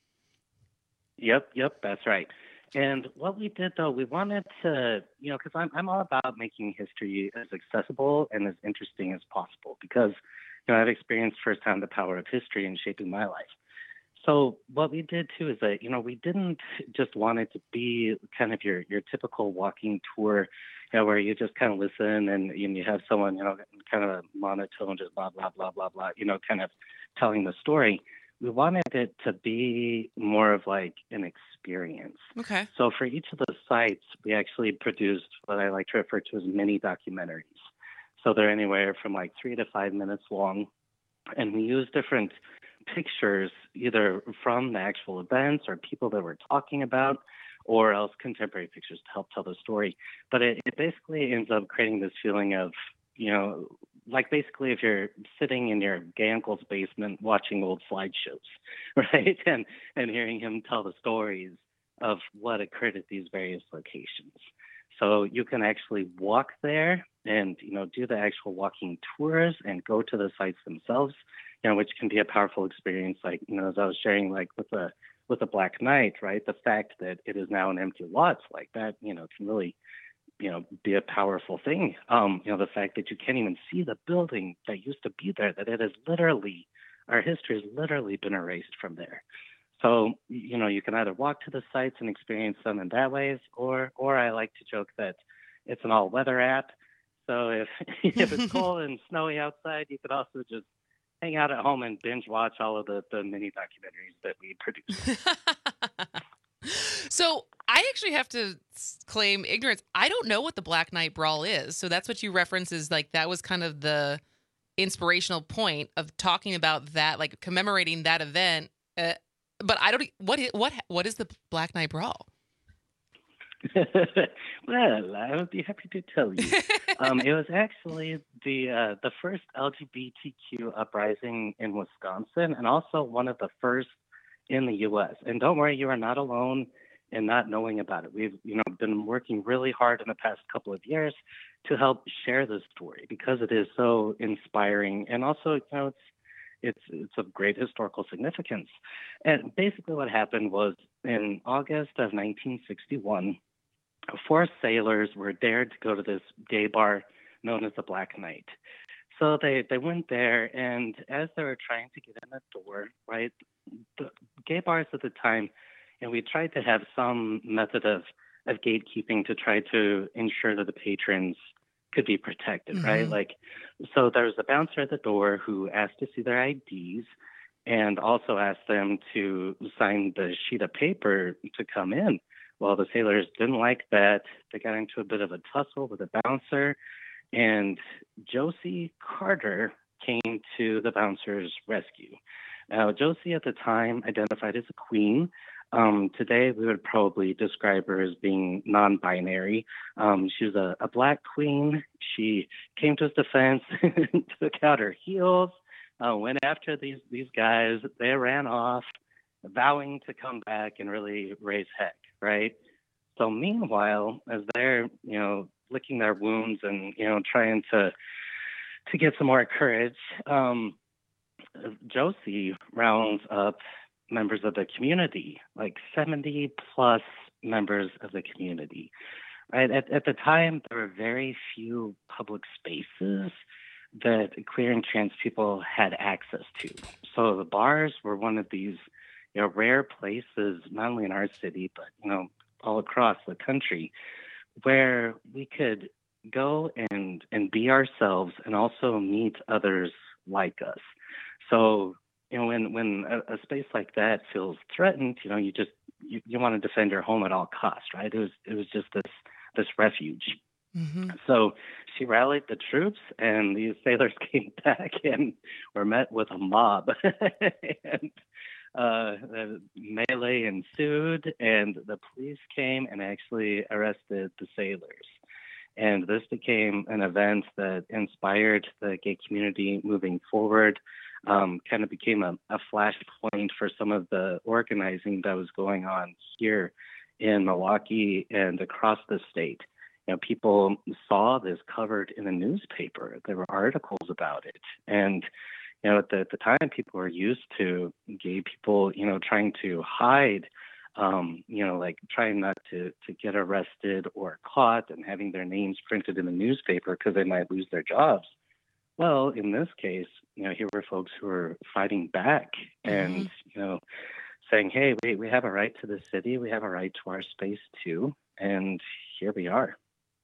Yep, that's right. And what we did, though, we wanted to, because I'm all about making history as accessible and as interesting as possible because, I've experienced firsthand the power of history in shaping my life. So what we did, too, is that, we didn't just want it to be kind of your typical walking tour, where you just kind of listen and you have someone, kind of a monotone, just blah, blah, blah, blah, blah, kind of telling the story. We wanted it to be more of an experience. Okay. So for each of the sites, we actually produced what I like to refer to as mini documentaries. So they're anywhere from 3 to 5 minutes long. And we use different pictures, either from the actual events or people that we're talking about, or else contemporary pictures to help tell the story. But it basically ends up creating this feeling of, basically if you're sitting in your gay uncle's basement watching old slideshows, right? And hearing him tell the stories of what occurred at these various locations. So you can actually walk there and, do the actual walking tours and go to the sites themselves, which can be a powerful experience. As I was sharing, with the Black Knight, right? The fact that it is now an empty lot like that, can really, be a powerful thing. The fact that you can't even see the building that used to be there, that it is literally, our history has literally been erased from there. So, you can either walk to the sites and experience them in that ways, or I like to joke that it's an all-weather app. So if if it's cold and snowy outside, you could also just hang out at home and binge watch all of the mini documentaries that we produce. So I actually have to claim ignorance. I don't know what the Black Knight Brawl is. So that's what you reference is like that was kind of the inspirational point of talking about that, like commemorating that event. But I don't. What is the Black Knight Brawl? Well, I would be happy to tell you. It was actually the first LGBTQ uprising in Wisconsin, and also one of the first in the U.S. And don't worry, you are not alone in not knowing about it. We've been working really hard in the past couple of years to help share this story because it is so inspiring, and also it's of great historical significance. And basically, what happened was in August of 1961. 4 sailors were dared to go to this gay bar known as the Black Knight. So they went there, and as they were trying to get in the door, right, the gay bars at the time, and we tried to have some method of gatekeeping to try to ensure that the patrons could be protected, right? Like, so there was a bouncer at the door who asked to see their IDs and also asked them to sign the sheet of paper to come in. Well, the sailors didn't like that. They got into a bit of a tussle with the bouncer, and Josie Carter came to the bouncer's rescue. Now, Josie at the time identified as a queen. Today, we would probably describe her as being non-binary. She was a Black queen. She came to his defense, took out her heels, went after these guys. They ran off, vowing to come back and really raise heck, right? So meanwhile, as they're, licking their wounds and, trying to get some more courage, Josie rounds up members of the community, like 70 plus members of the community. Right? At the time, there were very few public spaces that queer and trans people had access to. So the bars were one of these rare places, not only in our city, but, all across the country, where we could go and be ourselves and also meet others like us. So, when a space like that feels threatened, you want to defend your home at all costs, right? It was just this refuge. So she rallied the troops, and these sailors came back and were met with a mob. And the melee ensued, and the police came and actually arrested the sailors. And this became an event that inspired the gay community moving forward, kind of became a flashpoint for some of the organizing that was going on here in Milwaukee and across the state. People saw this covered in the newspaper. There were articles about it. And at the time, people were used to gay people, trying to hide, like trying not to get arrested or caught and having their names printed in the newspaper because they might lose their jobs. Well, in this case, here were folks who were fighting back and, saying, hey, we have a right to the city. We have a right to our space, too. And here we are.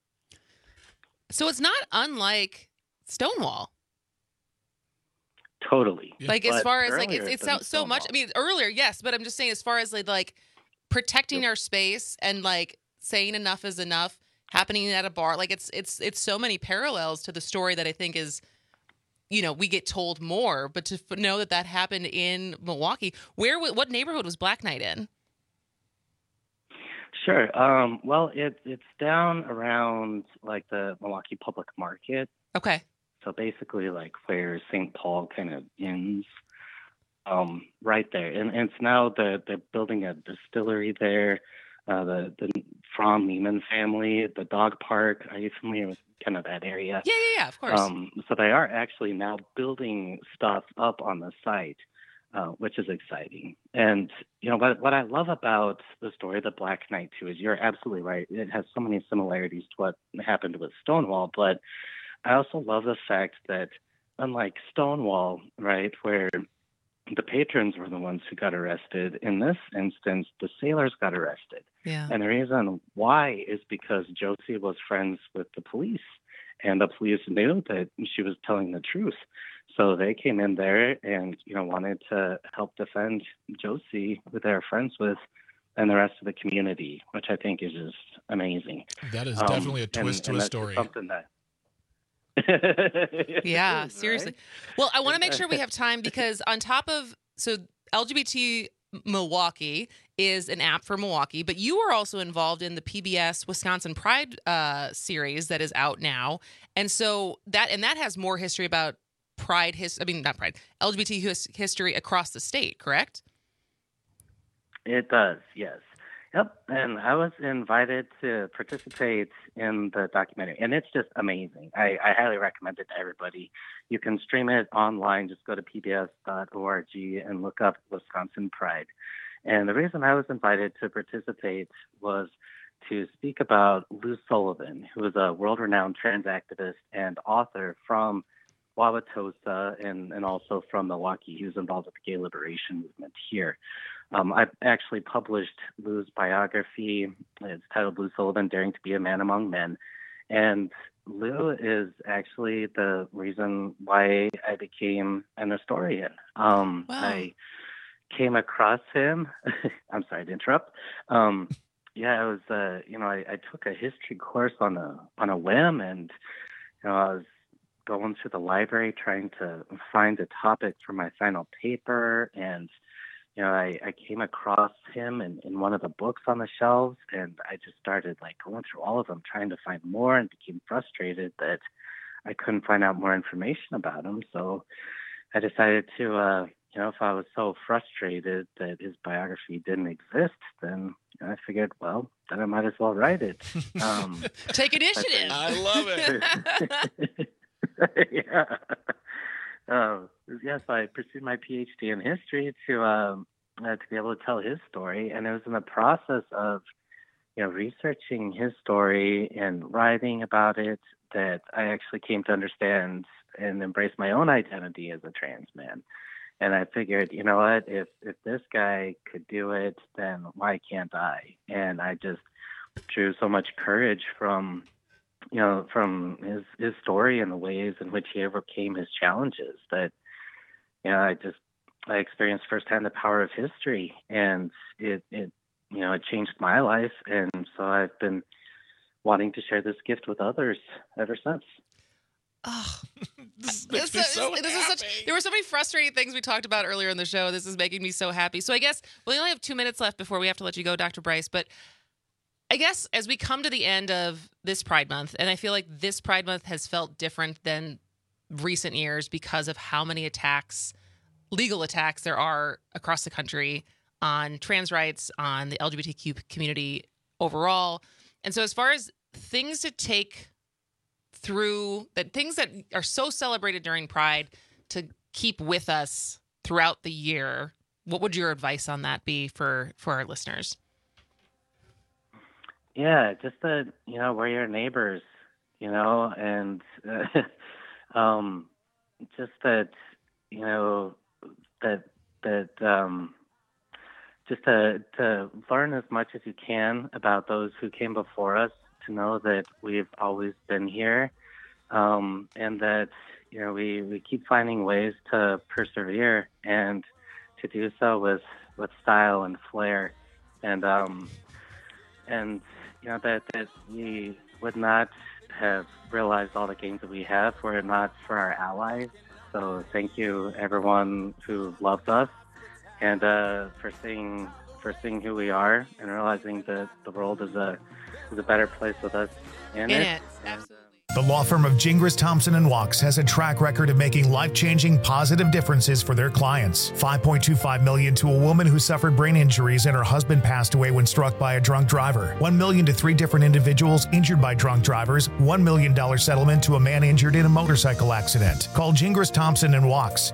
So it's not unlike Stonewall. Totally. Like, as far as like it's so Stonewall. much. I mean, earlier, yes, but I'm just saying, as far as like protecting our space and like saying enough is enough, happening at a bar, like it's so many parallels to the story that I think is, we get told more. But to know that happened in Milwaukee, what neighborhood was Black Knight in? Sure. Well, it's down around like the Milwaukee Public Market. Okay. So basically, like where St. Paul kind of ends, right there. And it's now they're building a distillery there. The Fromm Neiman family, the dog park. Are you familiar with kind of that area? Yeah, of course. So they are actually now building stuff up on the site, which is exciting. And what I love about the story of the Black Knight too is you're absolutely right. It has so many similarities to what happened with Stonewall, but I also love the fact that unlike Stonewall, right, where the patrons were the ones who got arrested. In this instance, the sailors got arrested. Yeah. And the reason why is because Josie was friends with the police, and the police knew that she was telling the truth. So they came in there and, wanted to help defend Josie, who they're friends with, and the rest of the community, which I think is just amazing. That is definitely a twist to a story. Something that yeah, seriously. Right? Well, I want to make sure we have time because on top of, LGBT Milwaukee is an app for Milwaukee, but you are also involved in the PBS Wisconsin Pride series that is out now. And so that has more history about LGBT history across the state, correct? It does, yes. Yep, and I was invited to participate in the documentary, and it's just amazing. I highly recommend it to everybody. You can stream it online. Just go to pbs.org and look up Wisconsin Pride. And the reason I was invited to participate was to speak about Lou Sullivan, who is a world-renowned trans activist and author from Wauwatosa and also from Milwaukee. He was involved with the gay liberation movement here. I've actually published Lou's biography. It's titled Lou Sullivan, Daring to be a Man Among Men. And Lou is actually the reason why I became an historian. Wow. I came across him. I'm sorry to interrupt. I was, I took a history course on a whim, and I was going through the library trying to find a topic for my final paper, and I came across him in one of the books on the shelves, and I just started going through all of them, trying to find more, and became frustrated that I couldn't find out more information about him. So I decided to, if I was so frustrated that his biography didn't exist, then I figured, well, then I might as well write it. Take initiative. I love it. Yes, I pursued my PhD in history to be able to tell his story, and it was in the process of researching his story and writing about it that I actually came to understand and embrace my own identity as a trans man. And I figured, you know what, if this guy could do it, then why can't I? And I just drew so much courage from his story and the ways in which he overcame his challenges that, I experienced firsthand the power of history, and it changed my life. And so I've been wanting to share this gift with others ever since. Oh, there were so many frustrating things we talked about earlier in the show. This is making me so happy. So I guess we only have 2 minutes left before we have to let you go, Dr. Bryce. But I guess as we come to the end of this Pride Month, and I feel like this Pride Month has felt different than recent years because of how many legal attacks there are across the country on trans rights, on the LGBTQ community overall. And so as far as things to take through, things that are so celebrated during Pride to keep with us throughout the year, what would your advice on that be for our listeners? Yeah, just that, we're your neighbors, and just that, just to learn as much as you can about those who came before us, to know that we've always been here, and that, we keep finding ways to persevere and to do so with style and flair, and that we would not have realized all the gains that we have were it not for our allies. So thank you, everyone who loves us, and for seeing who we are and realizing that the world is a better place with us in it. Absolutely. The law firm of Gingras, Thompson & Walks has a track record of making life-changing positive differences for their clients. $5.25 million to a woman who suffered brain injuries and her husband passed away when struck by a drunk driver. $1 million to 3 different individuals injured by drunk drivers. $1 million settlement to a man injured in a motorcycle accident. Call Gingras, Thompson & Walks,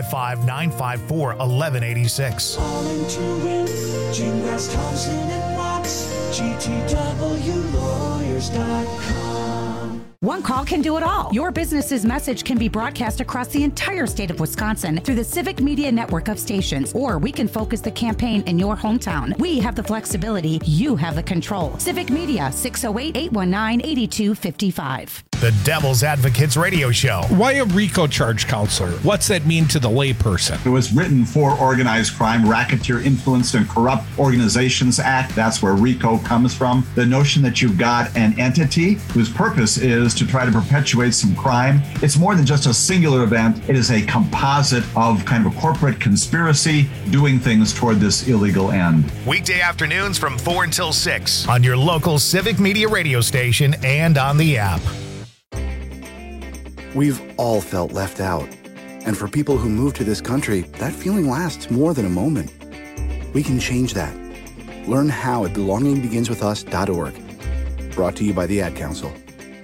855-954-1186. Calling to win, Gingras, Thompson & Walks, GTWlawyers.com. One call can do it all. Your business's message can be broadcast across the entire state of Wisconsin through the Civic Media network of stations, or we can focus the campaign in your hometown. We have the flexibility. You have the control. Civic Media, 608-819-8255. The Devil's Advocates Radio Show. Why a RICO charge, counselor? What's that mean to the layperson? It was written for Organized Crime, Racketeer Influenced and Corrupt Organizations Act. That's where RICO comes from. The notion that you've got an entity whose purpose is to try to perpetuate some crime. It's more than just a singular event. It is a composite of kind of a corporate conspiracy doing things toward this illegal end. Weekday afternoons from 4 until 6 on your local Civic Media radio station and on the app. We've all felt left out. And for people who move to this country, that feeling lasts more than a moment. We can change that. Learn how at belongingbeginswithus.org. Brought to you by the Ad Council.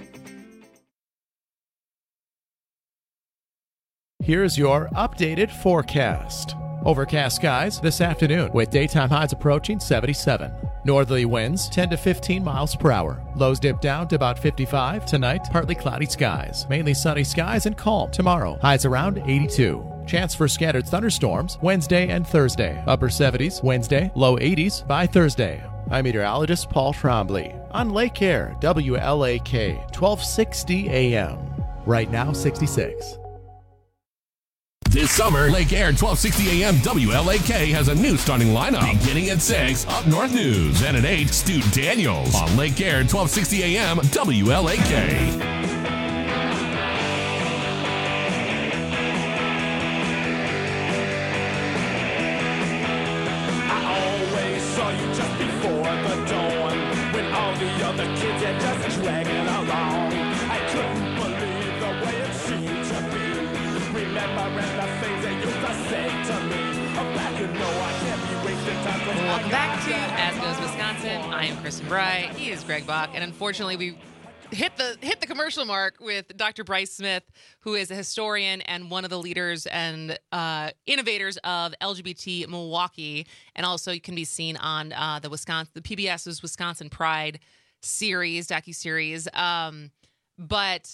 Here's your updated forecast. Overcast skies this afternoon with daytime highs approaching 77. Northerly winds 10 to 15 miles per hour. Lows dip down to about 55. Tonight, partly cloudy skies. Mainly sunny skies and calm. Tomorrow, highs around 82. Chance for scattered thunderstorms Wednesday and Thursday. Upper 70s Wednesday, low 80s by Thursday. I'm meteorologist Paul Trombley on Lake Air, WLAK, 1260 AM. Right now, 66. This summer, Lake Air 1260 AM WLAK has a new stunning lineup. Beginning at 6, Up North News. And at 8, Stu Daniels on Lake Air 1260 AM WLAK. Welcome back to As Goes Wisconsin. I am Kristen Bry. He is Greg Bach, and unfortunately, we hit the commercial mark with Dr. Bryce Smith, who is a historian and one of the leaders and innovators of LGBT Milwaukee, and also you can be seen on the PBS's Wisconsin Pride docuseries. But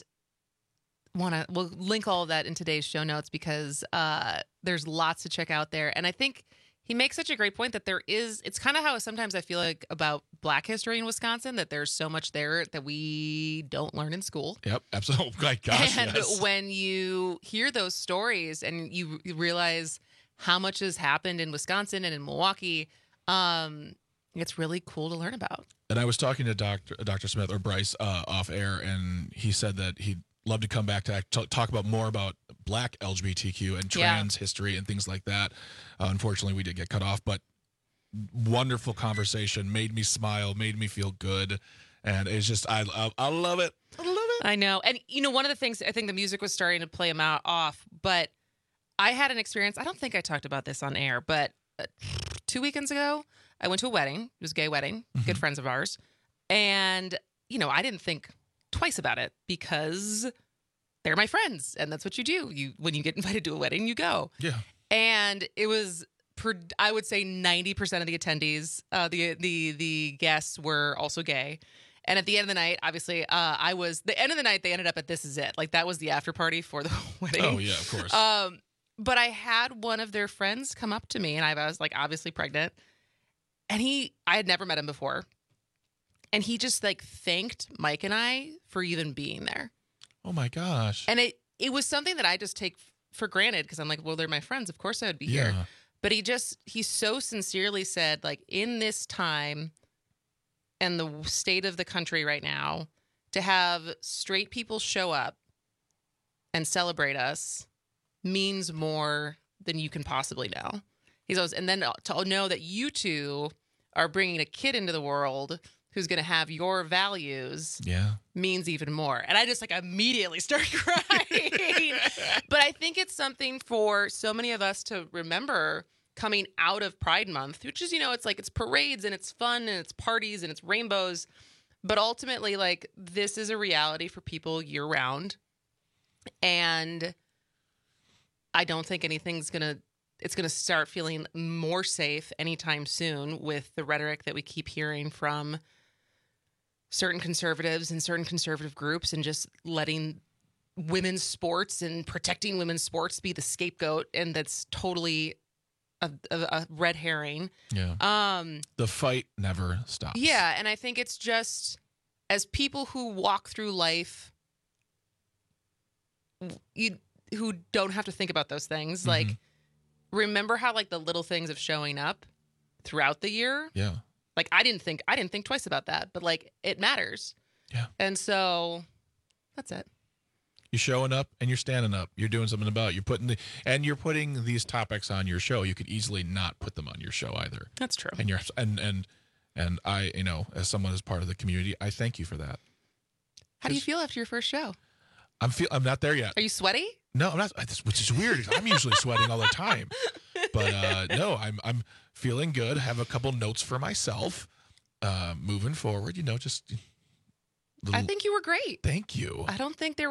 we'll link all of that in today's show notes because there's lots to check out there, and I think he makes such a great point that it's kind of how sometimes I feel like about Black history in Wisconsin, that there's so much there that we don't learn in school. Yep, absolutely. Oh my gosh, and yes. when you hear those stories and you realize how much has happened in Wisconsin and in Milwaukee, it's really cool to learn about. And I was talking to Dr. Smith or Bryce off air, and he said that he'd love to come back to talk about more about Black LGBTQ and trans history and things like that. Unfortunately, we did get cut off, but wonderful conversation, made me smile, made me feel good, and it's just I love it. I love it. I know, and one of the things, I think the music was starting to play him off, but I had an experience. I don't think I talked about this on air, but 2 weekends ago, I went to a wedding. It was a gay wedding, good friends of ours, and I didn't think twice about it because they're my friends, and that's what you do. When you get invited to a wedding, you go. Yeah. And it was, I would say, 90% of the attendees, the guests were also gay. And at the end of the night, obviously, the end of the night, they ended up at This Is It. Like, that was the after party for the wedding. Oh, yeah, of course. But I had one of their friends come up to me, and I was, like, obviously pregnant. And I had never met him before. And he just, like, thanked Mike and I for even being there. Oh, my gosh. And it was something that I just take for granted because I'm like, well, they're my friends. Of course I would be here. But he so sincerely said, like, in this time and the state of the country right now, to have straight people show up and celebrate us means more than you can possibly know. He goes, and then to know that you two are bringing a kid into the world who's going to have your values means even more. And I just immediately start crying. But I think it's something for so many of us to remember coming out of Pride Month, which is, it's parades and it's fun and it's parties and it's rainbows. But ultimately, this is a reality for people year round. And I don't think it's going to start feeling more safe anytime soon with the rhetoric that we keep hearing from certain conservatives and certain conservative groups and just letting women's sports and protecting women's sports be the scapegoat, and that's totally a red herring. Yeah. The fight never stops. Yeah, and I think it's just as people who walk through life, who don't have to think about those things, like remember how like the little things of showing up throughout the year. Yeah. Like I didn't think twice about that, but like it matters. Yeah. And so that's it. You're showing up and you're standing up. You're doing something about it. You're putting these topics on your show. You could easily not put them on your show either. That's true. And I, as someone as part of the community, I thank you for that. How do you feel after your first show? I'm not there yet. Are you sweaty? No, I'm not. Which is weird. I'm usually sweating all the time. But no, I'm feeling good. Have a couple notes for myself. Moving forward, just. I think you were great. Thank you. I don't think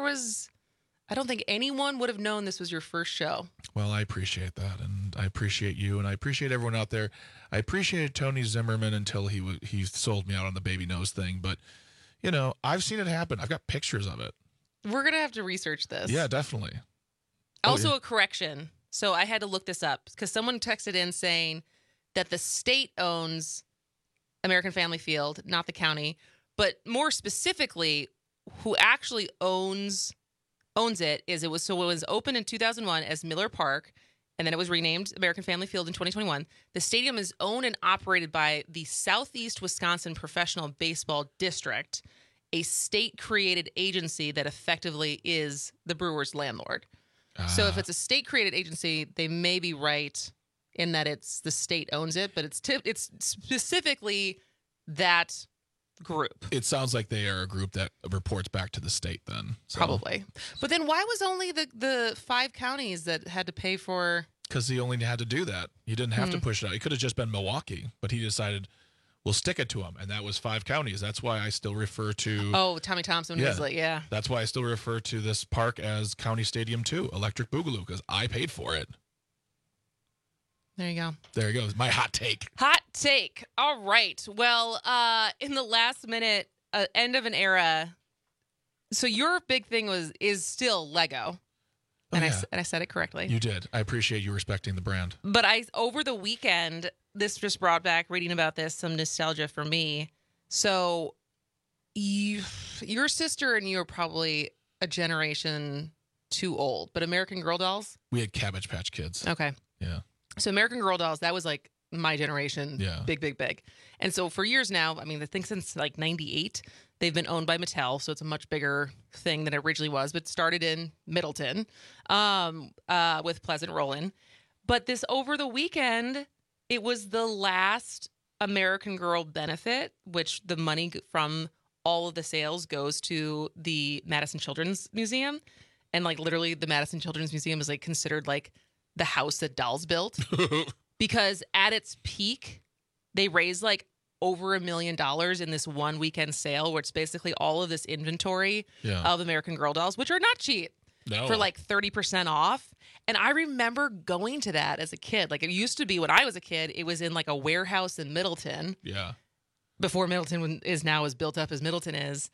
anyone would have known this was your first show. Well, I appreciate that, and I appreciate you, and I appreciate everyone out there. I appreciated Tony Zimmerman until he sold me out on the baby nose thing, but I've seen it happen. I've got pictures of it. We're gonna have to research this. Yeah, definitely. Also, a correction. So I had to look this up because someone texted in saying that the state owns American Family Field, not the county. But more specifically, who actually owns it is it was opened in 2001 as Miller Park, and then it was renamed American Family Field in 2021. The stadium is owned and operated by the Southeast Wisconsin Professional Baseball District, a state-created agency that effectively is the Brewers' landlord. So if it's a state-created agency, they may be right in that it's the state owns it, but it's specifically that group. It sounds like they are a group that reports back to the state then. So. Probably. But then why was only the 5 counties that had to pay for... Because he only had to do that. He didn't have to push it out. It could have just been Milwaukee, but he decided, we'll stick it to him. And that was 5 counties. That's why I still refer to... Oh, Tommy Thompson was like, yeah. That's why I still refer to this park as County Stadium 2, Electric Boogaloo, because I paid for it. There you go. There you go. My hot take. Hot take. All right. Well, in the last minute, end of an era. So your big thing is still Lego. And I said it correctly. You did. I appreciate you respecting the brand. But over the weekend, this just brought back, reading about this, some nostalgia for me. So your sister and you are probably a generation too old, but American Girl dolls? We had Cabbage Patch Kids. Okay. Yeah. So American Girl dolls, that was like my generation. Yeah. Big. And so for years now, I think since like 98, they've been owned by Mattel. So it's a much bigger thing than it originally was, but started in Middleton with Pleasant Rollin. But this over the weekend, it was the last American Girl benefit, which the money from all of the sales goes to the Madison Children's Museum. And like literally the Madison Children's Museum is like considered like the house that dolls built. Because at its peak, they raised like over $1 million in this one weekend sale where it's basically all of this inventory of American Girl dolls, which are not cheap, for like 30% off. And I remember going to that as a kid. Like it used to be when I was a kid, it was in like a warehouse in Middleton. Yeah. Before Middleton is now as built up as Middleton is.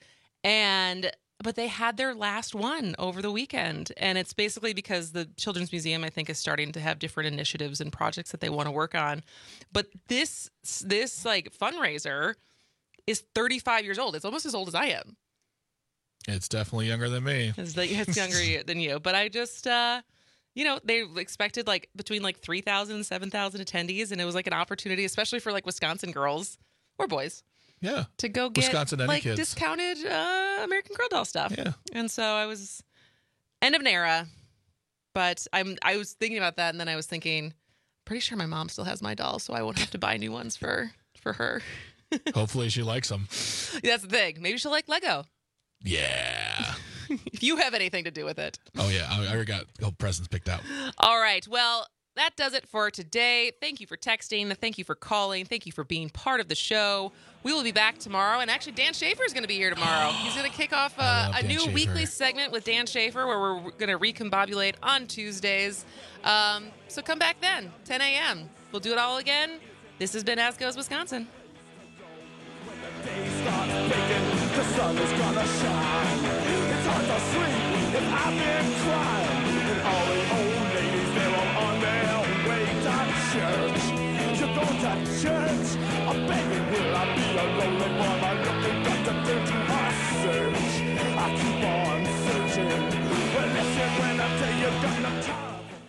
But they had their last one over the weekend. And it's basically because the Children's Museum, I think, is starting to have different initiatives and projects that they want to work on. But this like fundraiser is 35 years old. It's almost as old as I am. It's definitely younger than me. It's younger than you. But I just, they expected like between like 3,000 and 7,000 attendees. And it was like an opportunity, especially for like Wisconsin girls or boys. Yeah. To go get Wisconsin like kids. discounted American Girl doll stuff. Yeah. And so I was end of an era. But I was thinking about that, and then I was thinking, pretty sure my mom still has my dolls, so I won't have to buy new ones for her. Hopefully she likes them. That's the thing. Maybe she'll like Lego. Yeah. If you have anything to do with it. Oh yeah, I already got presents picked out. All right. Well, that does it for today. Thank you for texting. Thank you for calling. Thank you for being part of the show. We will be back tomorrow. And actually, Dan Schaefer is going to be here tomorrow. He's going to kick off a new weekly segment with Dan Schaefer where we're going to recombobulate on Tuesdays. So come back then, 10 a.m. We'll do it all again. This has been As Goes Wisconsin. When the day starts breaking. sun is gonna shine. It's hard to sleep if I've been crying. And all the old ladies, they're all on their way to church. You're going to church? Oh baby, will I be a lonely boy? My looking got to do to my search. I keep on searching. Well, listen when I tell you, got no time.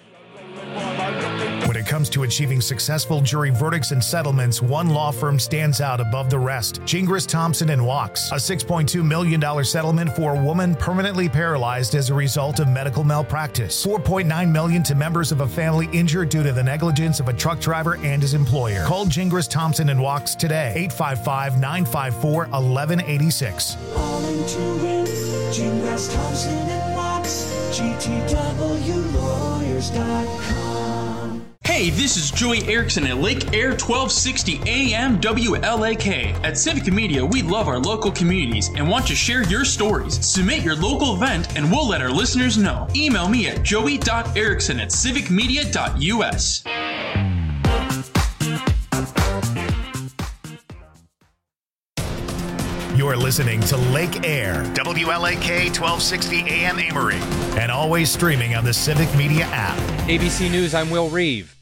When it comes to achieving successful jury verdicts and settlements, one law firm stands out above the rest. Gingras, Thompson & Wachs. A $6.2 million settlement for a woman permanently paralyzed as a result of medical malpractice. $4.9 million to members of a family injured due to the negligence of a truck driver and his employer. Call Gingras, Thompson & Wachs today. 855-954-1186. All into it. Gingras, Thompson & Wachs. GTWlawyers.com. Hey, this is Joey Erickson at Lake Air 1260 AM WLAK. At Civic Media, we love our local communities and want to share your stories. Submit your local event and we'll let our listeners know. Email me at joey.erickson@civicmedia.us. You're listening to Lake Air, WLAK 1260 AM Amory, and always streaming on the Civic Media app. ABC News, I'm Will Reeve.